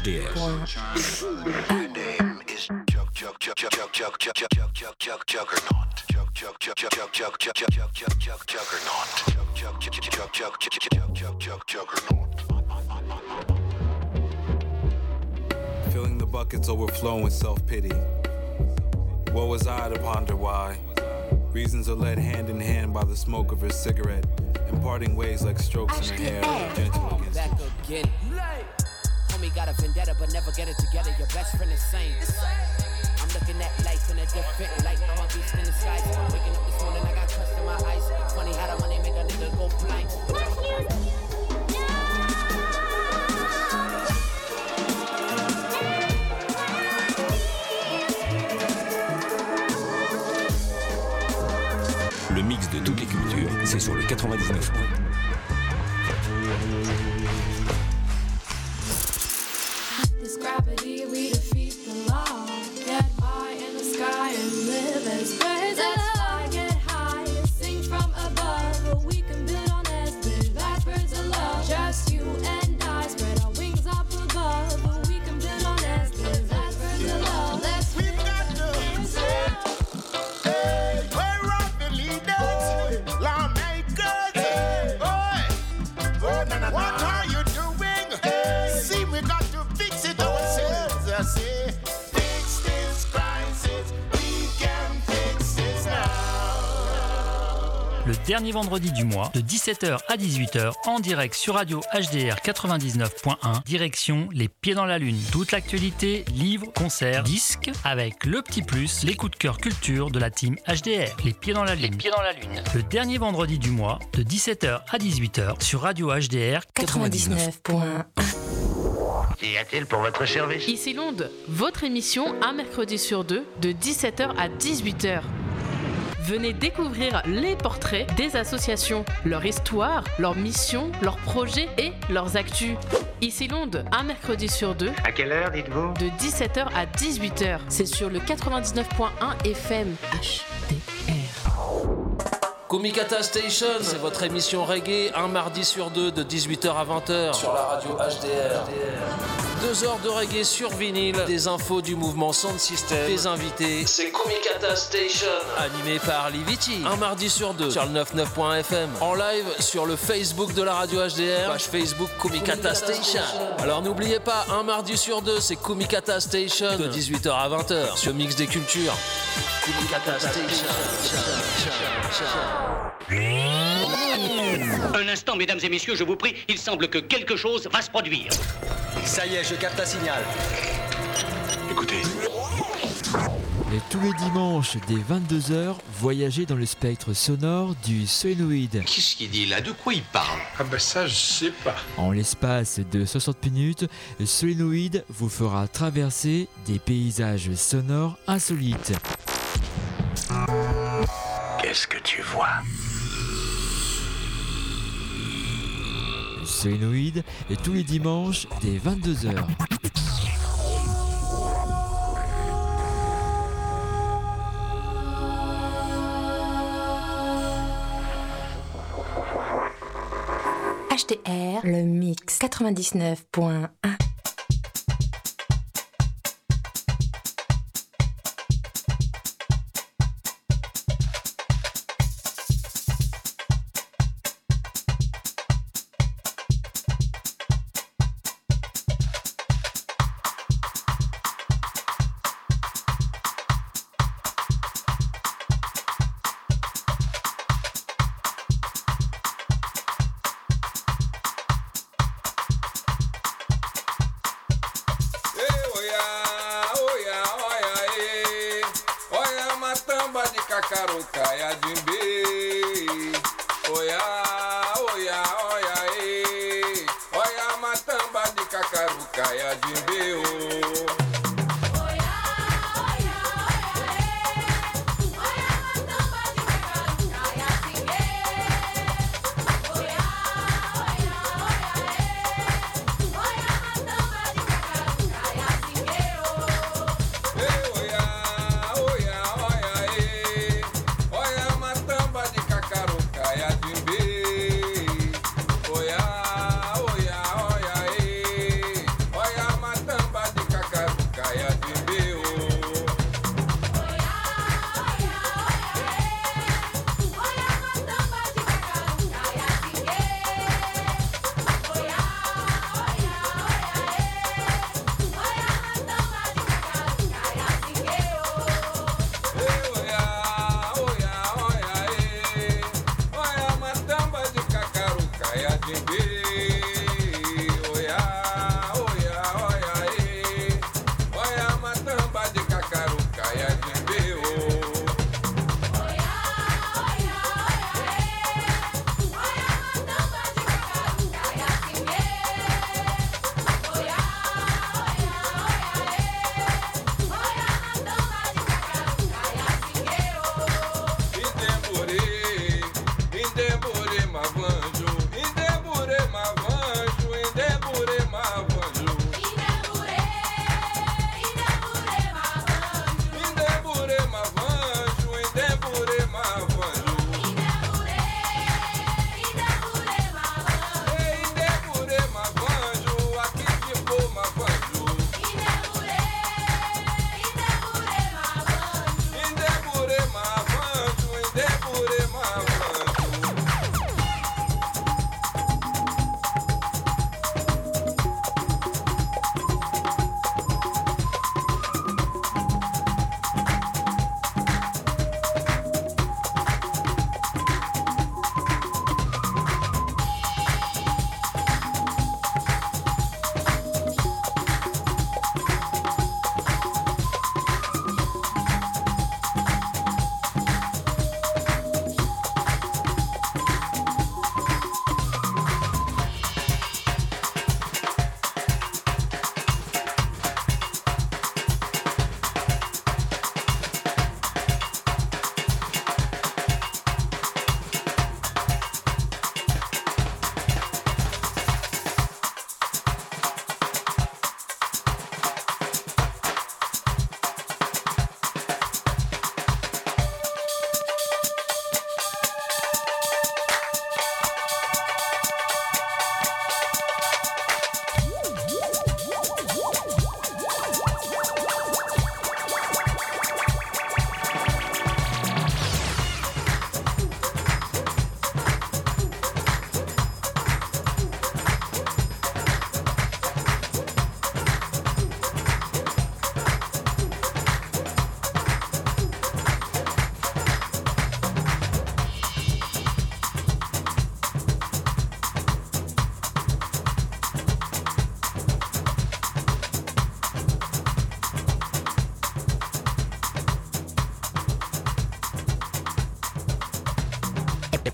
HDR. Filling the buckets overflowing with self-pity. What was I to ponder why? Reasons are led hand in hand by the smoke of her cigarette, imparting ways like strokes in her hair, gentle against back again. Homie got a vendetta, but never get it together. Your best friend is sane. I'm looking at life in a different light. I'm a beast in the skies. Waking up this morning, I got crust in my eyes. Funny how the money make a nigga go blind. Le mix de toutes les cultures, c'est sur le 99. This gravity, we defeat the law. Get high in the sky and live as birds. Let's fly, get high, sing from above. But we can build on this, live as birds of love. Just you and I spread our wings up above. But we can build on this, live as birds of love. Let's We've got to hey, we're up the leaders, lawmakers. Hey, boy, what are you doing? Hey, see, we got to fix it ourselves. I say, fix this crisis. We can fix this now. Le dernier vendredi du mois, de 17h à 18h, en direct sur Radio HDR 99.1, direction Les Pieds dans la Lune. Toute l'actualité, livres, concerts, disques, avec le petit plus, les coups de cœur culture de la team HDR. Les Pieds dans la Lune. Les Pieds dans la Lune. Le dernier vendredi du mois, de 17h à 18h, sur Radio HDR 99.1. Qu'y a-t-il pour votre service? Ici Londres, votre émission un mercredi sur deux de 17h à 18h. Venez découvrir les portraits des associations, leur histoire, leurs missions, leurs projets et leurs actus. Ici Londres, un mercredi sur deux. À quelle heure, dites-vous? De 17h à 18h. C'est sur le 99.1 FM HDR. Kumikata Station, c'est votre émission reggae, un mardi sur deux de 18h à 20h sur la radio HDR. 2 heures de reggae sur vinyle, des infos du mouvement Sound System, des invités. C'est Kumikata Station, animé par Liviti. Un mardi sur deux sur le 99.fm. En live sur le Facebook de la radio HDR, page Facebook Kumikata Station. Alors n'oubliez pas, un mardi sur deux, c'est Kumikata Station de 18h à 20h sur Mix des Cultures. Kumikata Station. Un instant, mesdames et messieurs, je vous prie, il semble que quelque chose va se produire. Ça y est, je capte un signal. Écoutez. Et tous les dimanches, dès 22h, voyagez dans le spectre sonore du Sonoïde. Qu'est-ce qu'il dit là? De quoi il parle? Ah ben ça, je sais pas. En l'espace de 60 minutes, Sonoïde vous fera traverser des paysages sonores insolites. Qu'est-ce que tu vois? Sonoïde, et tous les dimanches, dès 22h. HDR, le mix 99.1. Mata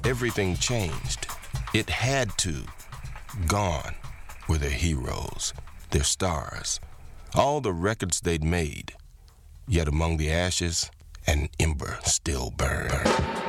everything changed. It had to. Gone were their heroes, their stars, all the records they'd made. Yet among the ashes, an ember still burned.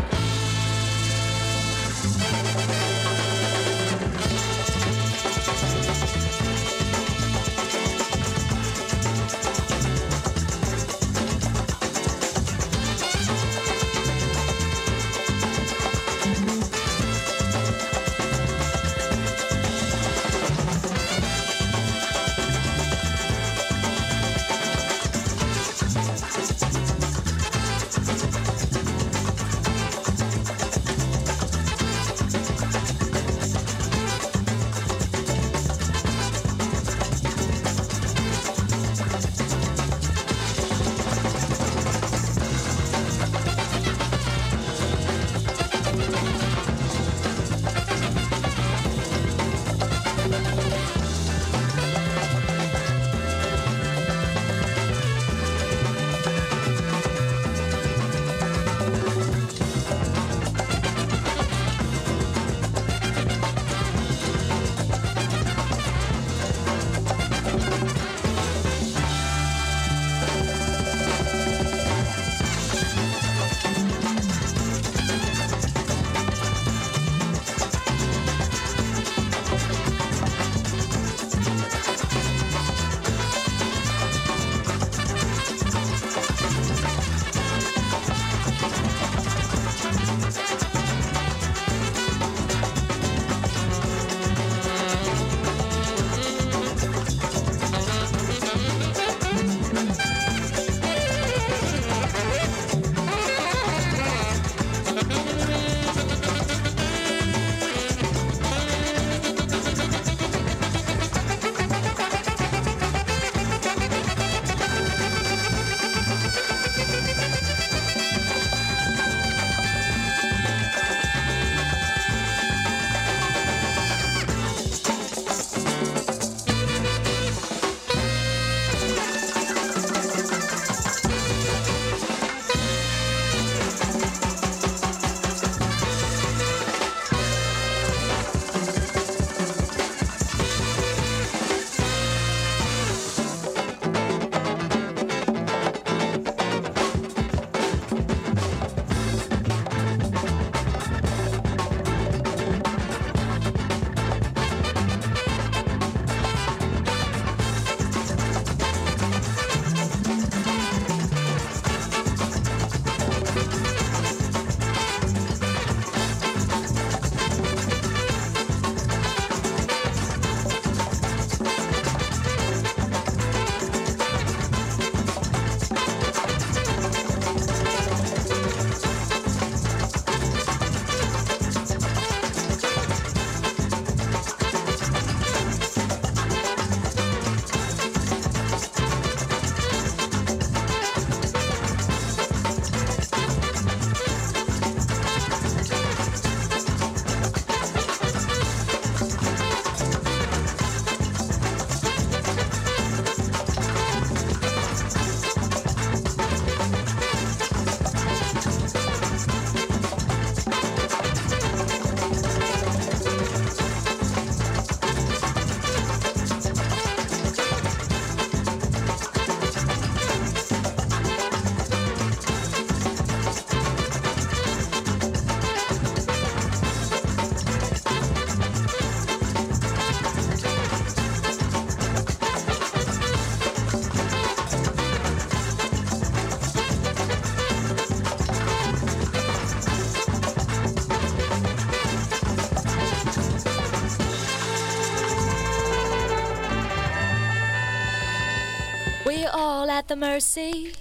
at the mercy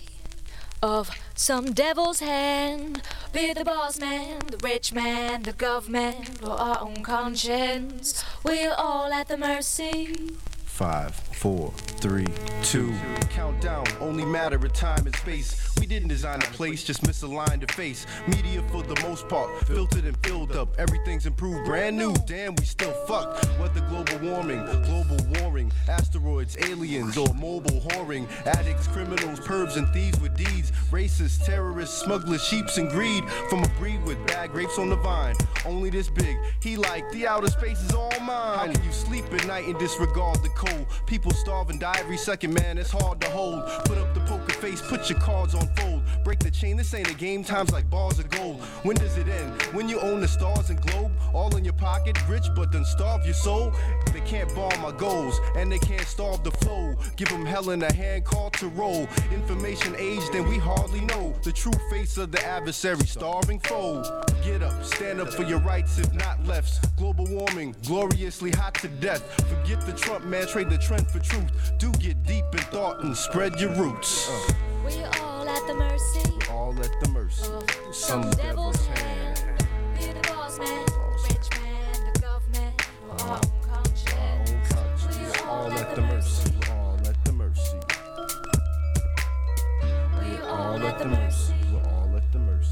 of some devil's hand. Be the boss man, the rich man, the government, or our own conscience. We're all at the mercy. 5, 4, 3, 2. Countdown, only matter of time and space. We didn't design the place, just misaligned the face. Media for the most part, filtered and filled up. Everything's improved, brand new, damn we still fucked. Whether global warming, global warring, asteroids, aliens, or mobile whoring. Addicts, criminals, pervs and thieves with deeds. Racists, terrorists, smugglers, sheeps and greed. From a breed with bad grapes on the vine. Only this big, he like, the outer space is all mine. How can you sleep at night and disregard the cold? People starve and die every second, man, it's hard to hold. Put up the poker face, put your cards on fold. Break the chain, this ain't a game, time's like bars of gold. When does it end? When you own the stars and globe? All in your pocket, rich but done starve your soul. They can't bar my goals, and they can't starve the flow. Give them hell in a hand called to roll. Information age, then we hardly know the true face of the adversary, starving foe. Get up, stand up for your rights, if not lefts. Global warming, gloriously hot to death. Forget the Trump man, trade the trend for truth. Do get deep in thought and spread your roots. We all at the mercy. We're all at the mercy of some devil's hand. Be the boss man, the rich man, the government, or our own conscience. We're all at the mercy. We're all at the mercy. We're all at the mercy. We're all at the mercy.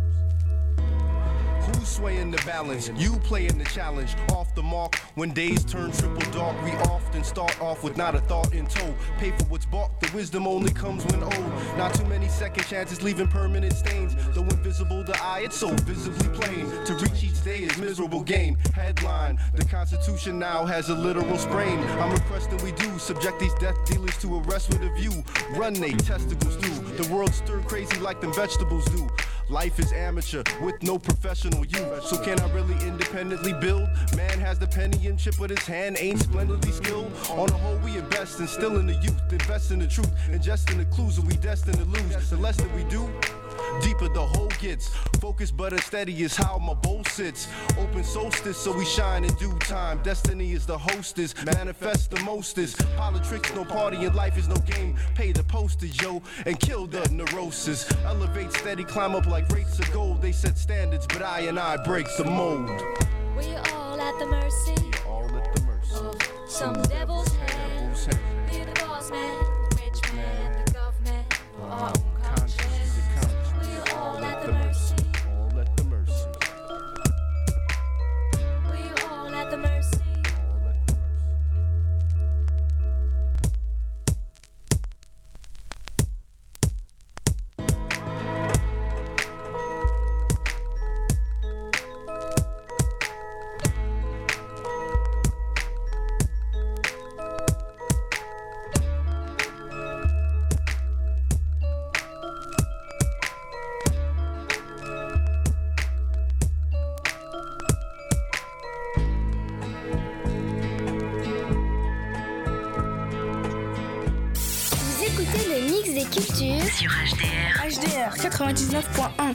Who's swaying the balance? You playing the challenge. Off the mark, when days turn triple dark, we often start off with not a thought in tow. Pay for what's bought, the wisdom only comes when old. Not too many second chances, leaving permanent stains. Though invisible to eye, it's so visibly plain. To reach each day is miserable gain. Headline, the Constitution now has a literal sprain. I'm requesting we do subject these death dealers to arrest with a view. Run they testicles through. The world stir crazy like them vegetables do. Life is amateur with no professional youth. So can I really independently build? Man has the penny and chip, but his hand ain't splendidly skilled. On the whole, we invest in still in the youth. Invest in the truth, ingest in the clues, and we destined to lose. The less that we do, deeper the hole gets. Focus but steady is how my bowl sits. Open solstice so we shine in due time. Destiny is the hostess, manifest the mostest. Politics no party and life is no game. Pay the postage, yo, and kill the neurosis. Elevate steady, climb up like rates of gold. They set standards, but I break the mold. We all at the mercy. All at the mercy of some devil's hand. Be the boss man, the rich man, the government, or our own conscience. We all at the mercy. All at the mercy. We all at the mercy. Sur HDR. HDR 99.1.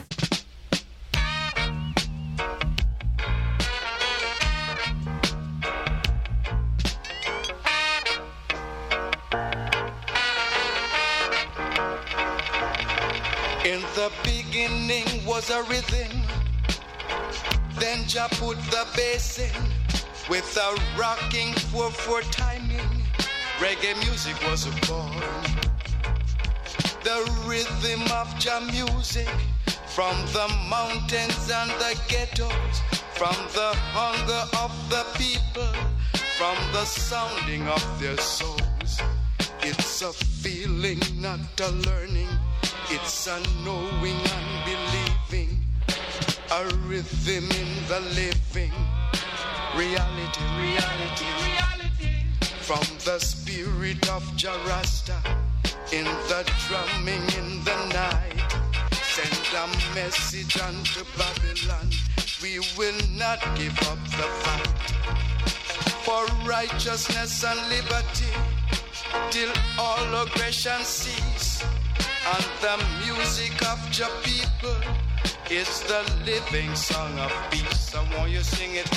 In the beginning was a rhythm, then Jah put the bass in with a rocking 4/4 timing. Reggae music was born. The rhythm of Jah music, from the mountains and the ghettos, from the hunger of the people, from the sounding of their souls. It's a feeling, not a learning. It's a knowing and believing. A rhythm in the living. Reality, reality, reality. From the spirit of Jah Rasta, in the drumming in the night, send a message unto Babylon. We will not give up the fight for righteousness and liberty till all aggression cease. And the music of Jah people is the living song of peace. I want you to sing it.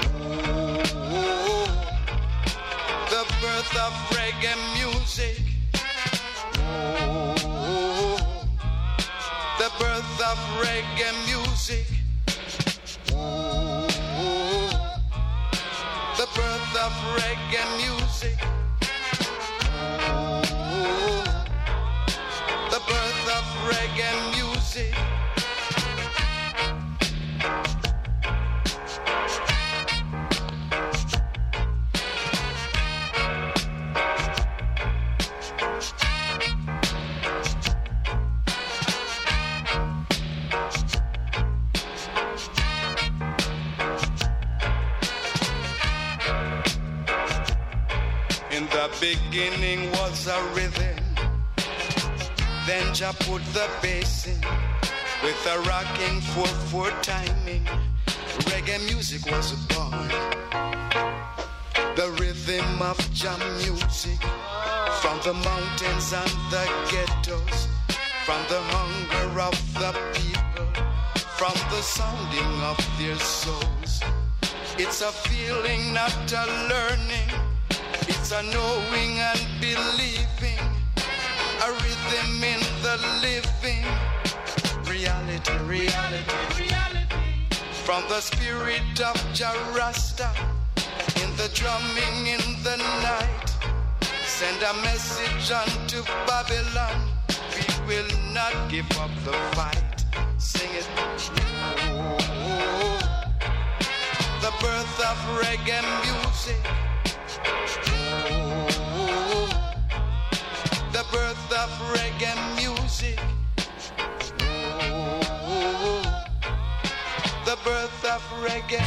Ooh, the birth of reggae music. Ooh, the birth of reggae music. Ooh, the birth of reggae music. Ooh, the birth of reggae beginning was a rhythm. Then Jah put the bass in with a rocking 4/4 timing. Reggae music was born. The rhythm of Jah music, from the mountains and the ghettos, from the hunger of the people, from the sounding of their souls. It's a feeling, not a learning. It's a knowing and believing. A rhythm in the living. Reality, reality, reality. From the spirit of Jah Rasta, in the drumming in the night. Send a message unto Babylon. We will not give up the fight. Sing it. Oh, the birth of reggae music. Oh, the birth of reggae music. Oh, the birth of reggae.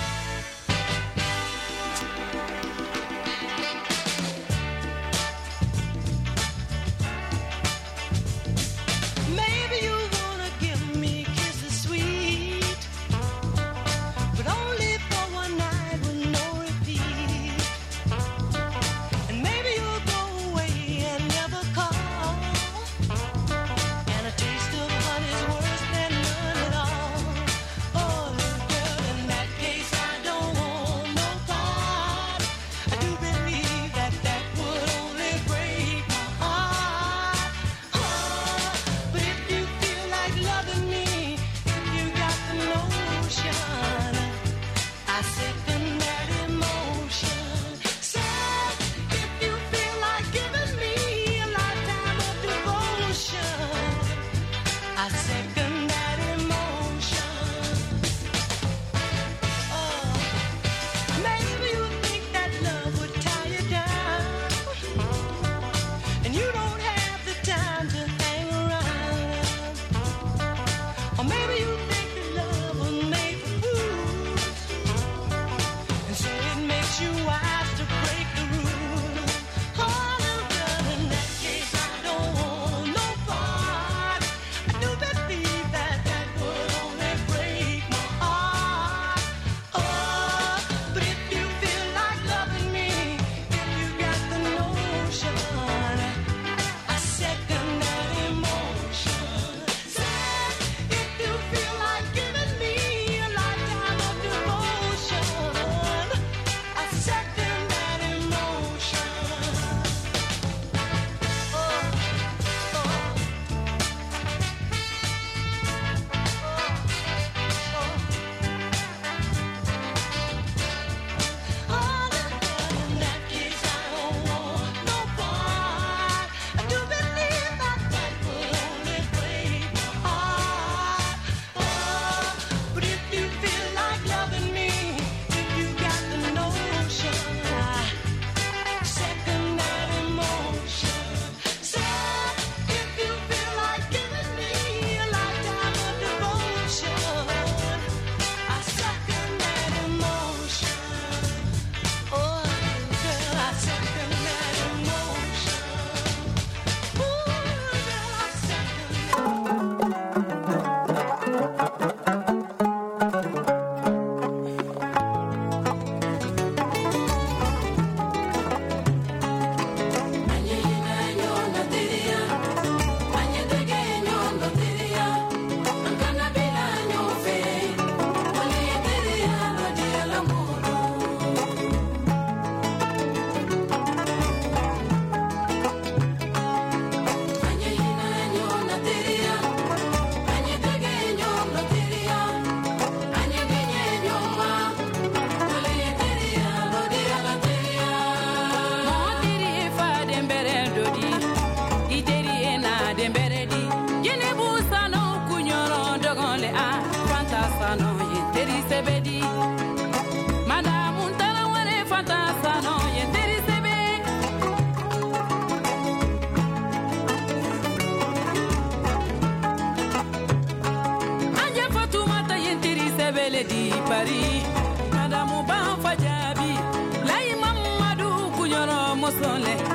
di Paris Madame Ban Fajabi Lai Mamadou Kunyoro Mosole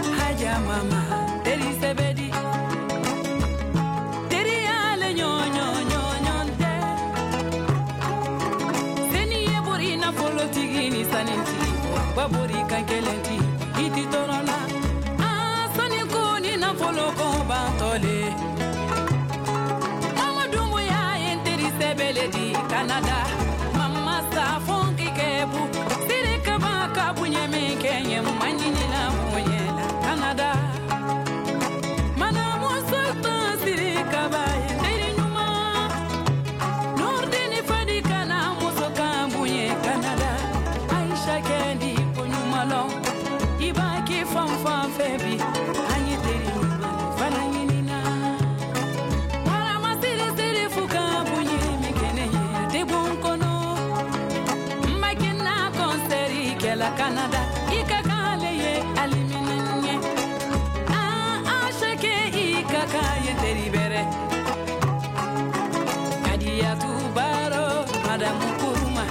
kelenti iti torona sani kuni na folo ko bantole mama dumu ya enteri sebele di Canada mama sa fonki kebu sire kaba kabunye me kenye manyini na muyela Canada mana musulta sire kaba enteri nyuma nordini fadi kana musoka bunye Canada Aisha kendi kunyumalo ibaki fanfan febi anyi teri nyuma fana nyinina para masiri siri fuka bunye mikene te bonkono makina konseri kela Canada ikakale ye aliminanye ashake ikakaye teri bere kadia tu baro madamu kuruma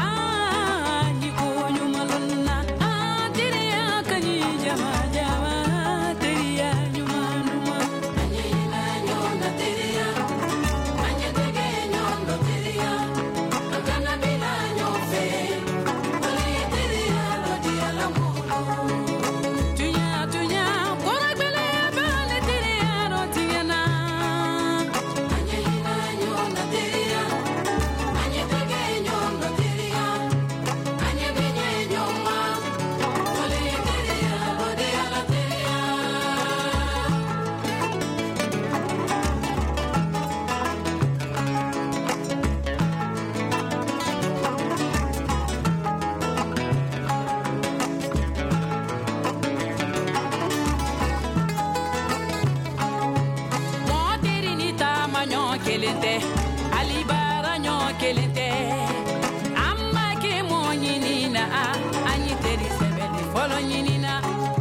kelente alibara nyo kelente amma ke mo nyinina anyi teri sebele folo nyinina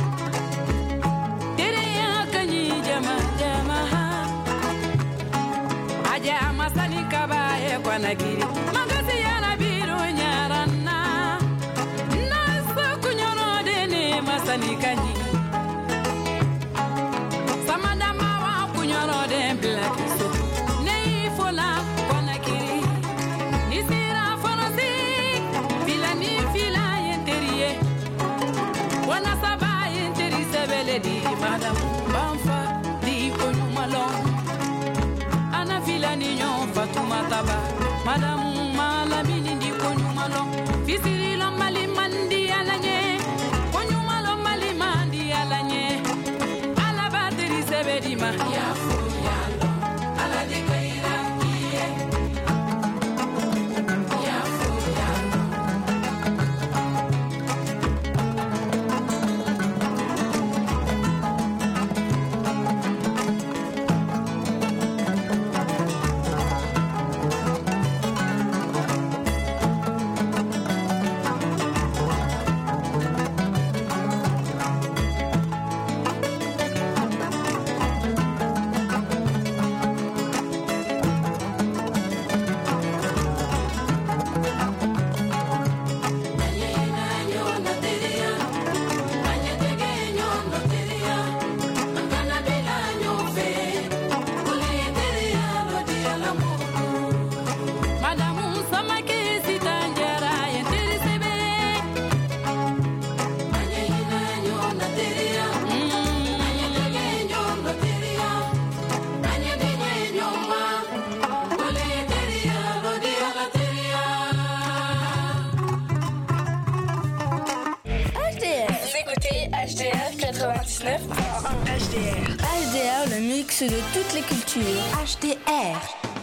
tere ya kanyi jama jama aja amasani kabaye kwa nakiri magasi ya nabiru nyaranna nasa kunyoro dene masani kanyi samada mawa kunyoro de black so di madam banfa di konyumalo ana fila ni nyon fatuma taba madam malabini di konyumalo fisiri lo mali mandi alanye konyumalo mali mandi alanye ala bateri sebedi ma ya fu ya lo ala de kaira kiye ya fu ya HDR 99.1 HDR. HDR, le mix de toutes les cultures. HDR.